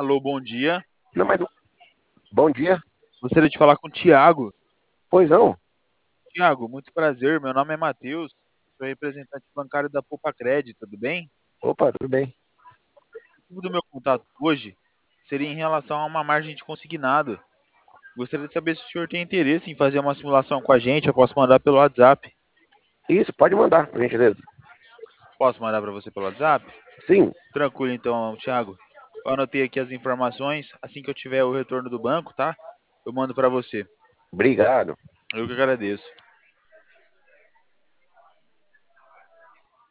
Alô, bom dia. Não, mas bom dia. Gostaria de falar com o Tiago. Pois não. Tiago, muito prazer. Meu nome é Matheus. Sou representante bancário da Poupa Crédito, tudo bem? Opa, tudo bem? O motivo do meu contato hoje seria em relação a uma margem de consignado. Gostaria de saber se o senhor tem interesse em fazer uma simulação com a gente. Eu posso mandar pelo WhatsApp. Isso, pode mandar, por gentileza. Posso mandar para você pelo WhatsApp? Sim, Tranquilo, então, Tiago. Eu anotei aqui as informações. Assim que eu tiver o retorno do banco, tá? Eu mando para você. obrigado. Eu que agradeço.